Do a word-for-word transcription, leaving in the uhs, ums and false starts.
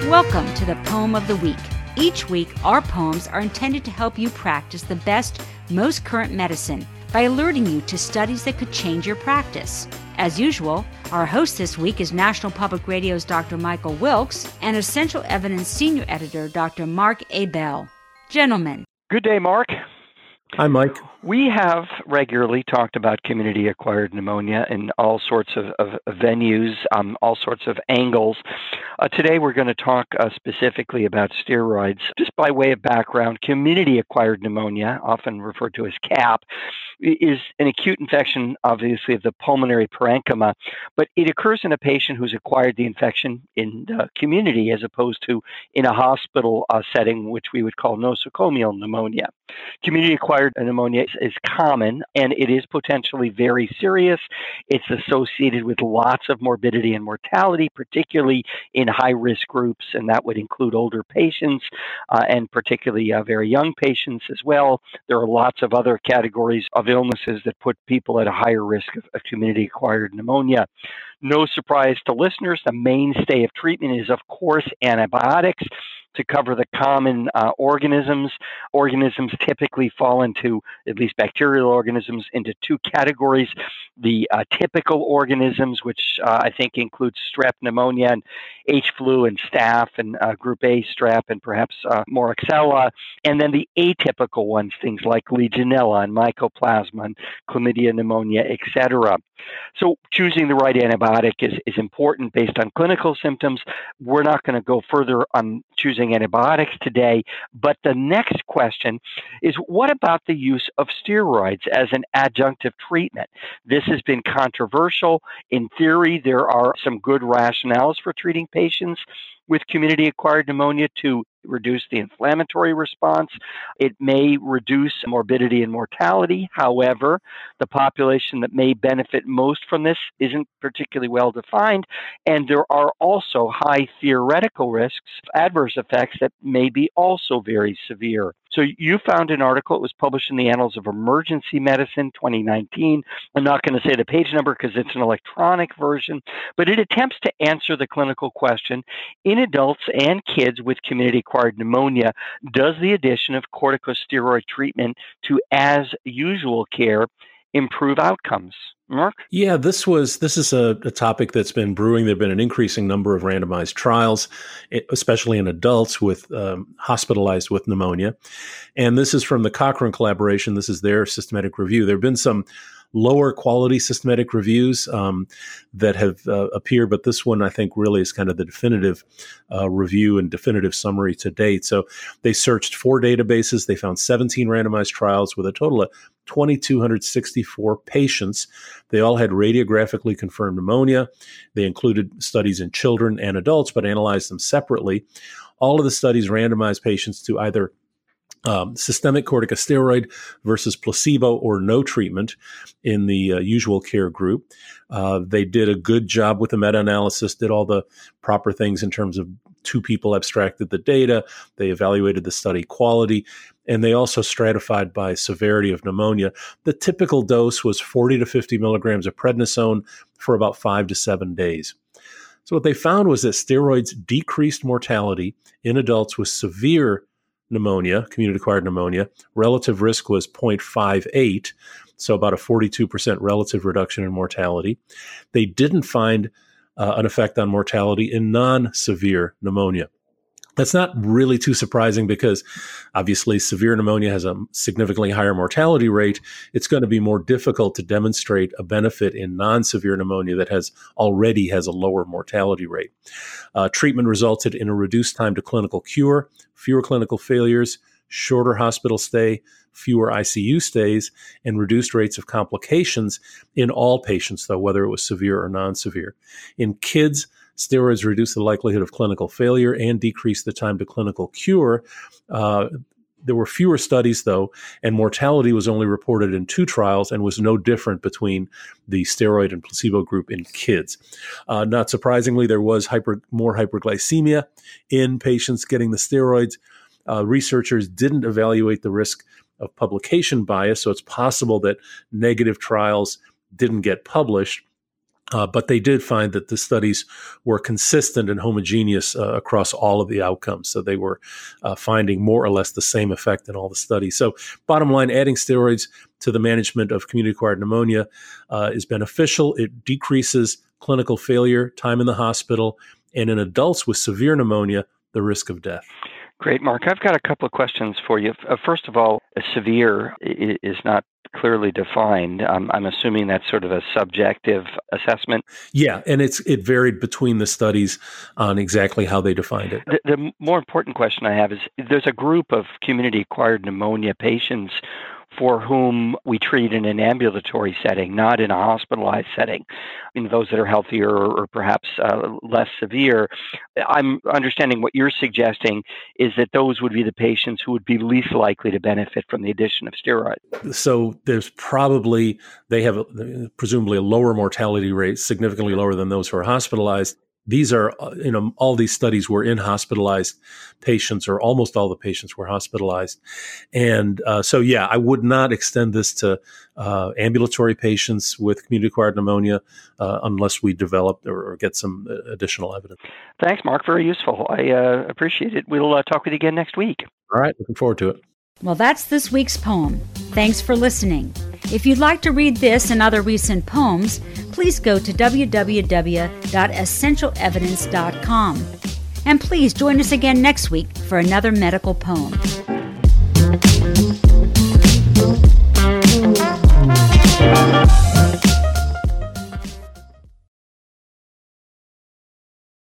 Welcome to the Poem of the Week. Each week, our poems are intended to help you practice the best, most current medicine by alerting you to studies that could change your practice. As usual, our host this week is National Public Radio's Doctor Michael Wilkes and Essential Evidence Senior Editor Doctor Mark Abell. Gentlemen. Good day, Mark. Hi, Mike. We have regularly talked about community-acquired pneumonia in all sorts of, of venues, um, all sorts of angles. Uh, today we're going to talk uh, specifically about steroids. Just by way of background, community-acquired pneumonia, often referred to as C A P, is an acute infection, obviously, of the pulmonary parenchyma, but it occurs in a patient who's acquired the infection in the community as opposed to in a hospital uh, setting, which we would call nosocomial pneumonia. Community-acquired pneumonia is, is common, and it is potentially very serious. It's associated with lots of morbidity and mortality, particularly in high-risk groups, and that would include older patients uh, and particularly uh, very young patients as well. There are lots of other categories of illnesses that put people at a higher risk of, of community-acquired pneumonia. No surprise to listeners, the mainstay of treatment is, of course, antibiotics to cover the common uh, organisms. Organisms typically fall into, at least bacterial organisms, into two categories. The uh, typical organisms, which uh, I think includes strep pneumonia and H flu and staph and uh, group A strep and perhaps uh, Moraxella. And then the atypical ones, things like Legionella and Mycoplasma and Chlamydia pneumonia, et cetera. So choosing the right antibiotic is, is important based on clinical symptoms. We're not going to go further on choosing antibiotics today, but the next question is, what about the use of steroids as an adjunctive treatment? This has been controversial. In theory, there are some good rationales for treating patients with community-acquired pneumonia to reduce the inflammatory response. It may reduce morbidity and mortality. However, the population that may benefit most from this isn't particularly well defined, and there are also high theoretical risks, adverse effects that may be also very severe. So you found an article. It was published in the Annals of Emergency Medicine, twenty nineteen. I'm not going to say the page number because it's an electronic version, but it attempts to answer the clinical question, in adults and kids with community-acquired pneumonia, does the addition of corticosteroid treatment to as-usual care improve outcomes? Mark? Yeah, this was this is a, a topic that's been brewing. There have been an increasing number of randomized trials, especially in adults with um, hospitalized with pneumonia. And this is from the Cochrane collaboration. This is their systematic review. There have been some lower quality systematic reviews um, that have uh, appeared, but this one I think really is kind of the definitive uh, review and definitive summary to date. So they searched four databases. They found seventeen randomized trials with a total of two thousand two hundred sixty-four patients. They all had radiographically confirmed pneumonia. They included studies in children and adults, but analyzed them separately. All of the studies randomized patients to either Um, systemic corticosteroid versus placebo or no treatment in the uh, usual care group. Uh, they did a good job with the meta-analysis, did all the proper things in terms of two people abstracted the data. They evaluated the study quality, and they also stratified by severity of pneumonia. The typical dose was forty to fifty milligrams of prednisone for about five to seven days. So what they found was that steroids decreased mortality in adults with severe pneumonia, community-acquired pneumonia. Relative risk was zero point five eight, so about a forty-two percent relative reduction in mortality. They didn't find uh, an effect on mortality in non-severe pneumonia. That's not really too surprising because obviously severe pneumonia has a significantly higher mortality rate. It's going to be more difficult to demonstrate a benefit in non-severe pneumonia that has already has a lower mortality rate. Uh, treatment resulted in a reduced time to clinical cure, fewer clinical failures, shorter hospital stay, fewer I C U stays, and reduced rates of complications in all patients, though, whether it was severe or non-severe. In kids, steroids reduce the likelihood of clinical failure and decrease the time to clinical cure. Uh, there were fewer studies, though, and mortality was only reported in two trials and was no different between the steroid and placebo group in kids. Uh, not surprisingly, there was hyper, more hyperglycemia in patients getting the steroids. Uh, researchers didn't evaluate the risk of publication bias, so it's possible that negative trials didn't get published. Uh, but they did find that the studies were consistent and homogeneous uh, across all of the outcomes. So they were uh, finding more or less the same effect in all the studies. So bottom line, adding steroids to the management of community-acquired pneumonia uh, is beneficial. It decreases clinical failure, time in the hospital, and in adults with severe pneumonia, the risk of death. Great, Mark. I've got a couple of questions for you. Uh, first of all, severe is not clearly defined. Um, I'm assuming that's sort of a subjective assessment. Yeah, and it's it varied between the studies on exactly how they defined it. The, the more important question I have is, there's a group of community-acquired pneumonia patients for whom we treat in an ambulatory setting, not in a hospitalized setting. In those that are healthier or, or perhaps uh, less severe, I'm understanding what you're suggesting is that those would be the patients who would be least likely to benefit from the addition of steroids. So there's probably, they have a, presumably a lower mortality rate, significantly lower than those who are hospitalized. These are, you know, all these studies were in hospitalized patients, or almost all the patients were hospitalized. And uh, so, yeah, I would not extend this to uh, ambulatory patients with community-acquired pneumonia uh, unless we develop or, or get some additional evidence. Thanks, Mark. Very useful. I uh, appreciate it. We'll uh, talk with you again next week. All right. Looking forward to it. Well, that's this week's poem. Thanks for listening. If you'd like to read this and other recent poems, please go to w w w dot essential evidence dot com. And please join us again next week for another medical poem.